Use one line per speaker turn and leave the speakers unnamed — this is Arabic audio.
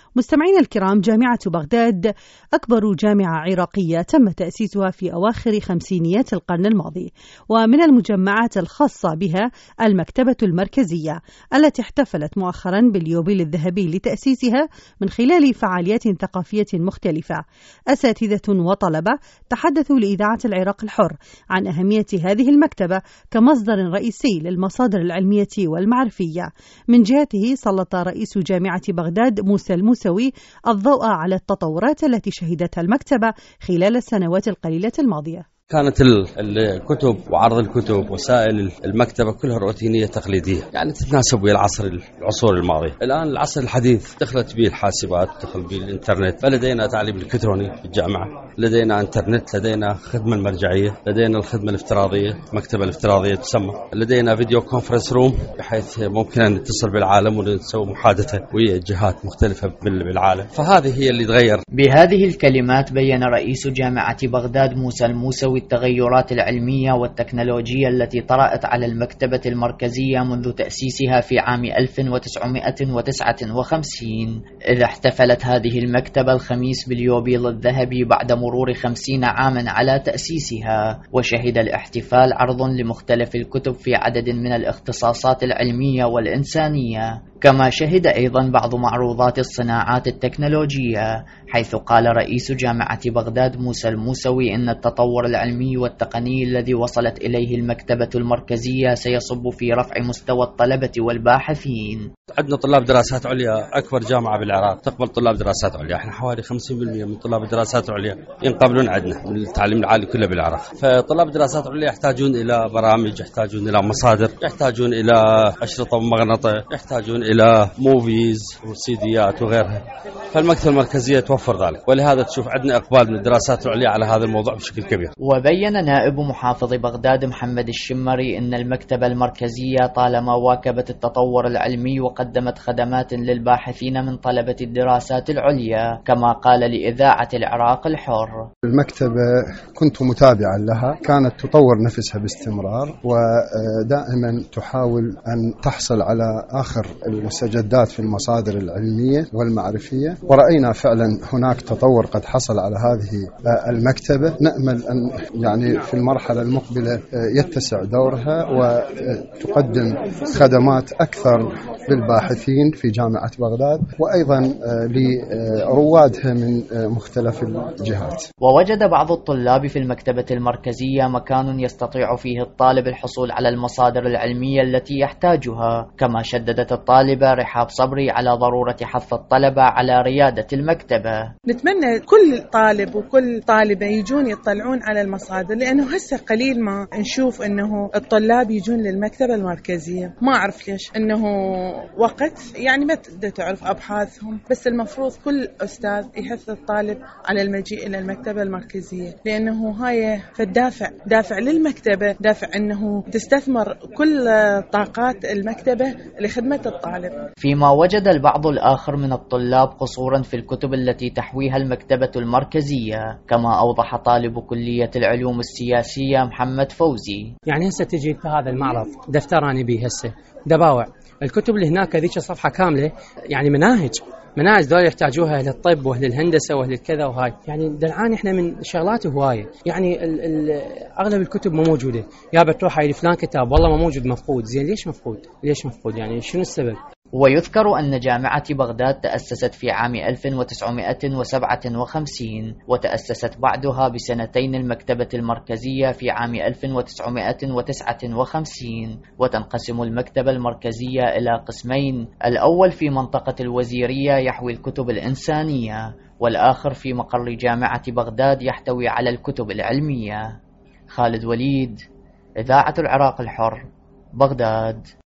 مستمعينا الكرام، جامعة بغداد أكبر جامعة عراقية تم تأسيسها في أواخر خمسينيات القرن الماضي، ومن المجمعات الخاصة بها المكتبة المركزية التي احتفلت مؤخرا باليوبيل الذهبي لتأسيسها من خلال فعاليات ثقافية مختلفة. أساتذة وطلبة تحدثوا لإذاعة العراق الحر عن أهمية هذه المكتبة كمصدر رئيسي للمصادر العلمية والمعرفية. من جهته سلط رئيس جامعة بغداد موسى الموسوي الضوء على التطورات التي شهدتها المكتبة خلال السنوات القليلة الماضية.
كانت الكتب وعرض الكتب وسائل المكتبة كلها روتينية تقليدية، يعني تتناسب ويا العصور الماضية. الآن العصر الحديث دخلت به الحاسبات، دخل به الإنترنت، فلدينا تعليم الإلكتروني في الجامعة، لدينا إنترنت، لدينا خدمة المرجعية، لدينا الخدمة الافتراضية، المكتبة الافتراضية تسمى، لدينا فيديو كونفرنس روم بحيث ممكن أن نتصل بالعالم ونسوي محادثة ويا جهات مختلفة بالعالم، فهذه هي اللي تغير.
بهذه الكلمات بيّن رئيس جامعة بغداد موسى الموسوي التغيرات العلمية والتكنولوجية التي طرأت على المكتبة المركزية منذ تأسيسها في عام 1959، إذ احتفلت هذه المكتبة الخميس باليوبيل الذهبي بعد مرور 50 عاما على تأسيسها. وشهد الاحتفال عرض لمختلف الكتب في عدد من الاختصاصات العلمية والإنسانية، كما شهد أيضا بعض معروضات الصناعات التكنولوجية، حيث قال رئيس جامعة بغداد موسى الموسوي إن التطور العلمي والتقني الذي وصلت إليه المكتبة المركزية سيصب في رفع مستوى الطلبة والباحثين.
عندنا طلاب دراسات عليا، أكبر جامعة بالعراق تقبل طلاب دراسات عليا، احنا حوالي 50% من طلاب الدراسات العليا ينقبلون عندنا من التعليم العالي كله بالعراق. فطلاب الدراسات العليا يحتاجون إلى برامج، يحتاجون إلى مصادر، يحتاجون إلى أشرطة ومغناطة، يحتاجون إلى موفيز وسيديات وغيرها، فالمكتبة المركزية توفر ذلك، ولهذا تشوف عندنا إقبال من الدراسات العليا على هذا الموضوع بشكل كبير.
وبين نائب محافظ بغداد محمد الشمري إن المكتبة المركزية طالما واكبت التطور العلمي وقدمت خدمات للباحثين من طلبة الدراسات العليا، كما قال لإذاعة العراق الحر:
المكتبة كنت متابعا لها، كانت تطور نفسها باستمرار ودائما تحاول أن تحصل على آخر المستجدات في المصادر العلمية والمعرفية، ورأينا فعلا هناك تطور قد حصل على هذه المكتبة. نأمل أن يعني في المرحلة المقبلة يتسع دورها وتقدم خدمات أكثر للباحثين في جامعة بغداد وأيضا لروادها من مختلف الجهات.
ووجد بعض الطلاب في المكتبة المركزية مكان يستطيع فيه الطالب الحصول على المصادر العلمية التي يحتاجها، كما شددت الطالبة رحاب صبري على ضرورة حث الطلبة على ريادة المكتبة.
نتمنى كل طالب وكل طالبة يجون يطلعون على المصادر، لأنه هسه قليل ما نشوف أنه الطلاب يجون للمكتبة المركزية. ما أعرف ليش، أنه وقت يعني ما تقدر تعرف أبحاثهم، بس المفروض كل أستاذ يحث الطالب على المجيء إلى المكتبة المركزية، لأنه هاي دافع للمكتبة، دافع أنه تستثمر كل طاقات المكتبة لخدمة الطالب.
فيما وجد البعض الآخر من الطلاب قصورا في الكتب التي تحويها المكتبة المركزية، كما أوضح طالب كلية العلوم السياسية محمد فوزي:
يعني هسه تجي في هذا المعرض دفتر أنا بيه هسه دباوع الكتب اللي هناك ذيك صفحة كاملة، يعني مناهج دول يحتاجوها للطب وللهندسة وللكذا وهاي، يعني دلعان احنا من شغلات هواية، يعني اغلب الكتب ما موجودة، يا بتروح هاي فلان كتاب والله ما موجود، مفقود. زين ليش مفقود يعني شنو السبب؟
ويذكر أن جامعة بغداد تأسست في عام 1957 وتأسست بعدها بسنتين المكتبة المركزية في عام 1959، وتنقسم المكتبة المركزية إلى قسمين: الأول في منطقة الوزيرية يحوي الكتب الإنسانية، والآخر في مقر جامعة بغداد يحتوي على الكتب العلمية. خالد وليد، إذاعة العراق الحر، بغداد.